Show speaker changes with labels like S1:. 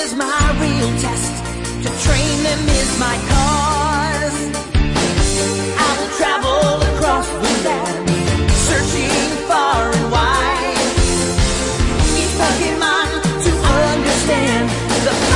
S1: is my real test. To train them is my cause. I will travel across the land, searching far and wide. Each Pokemon to understand the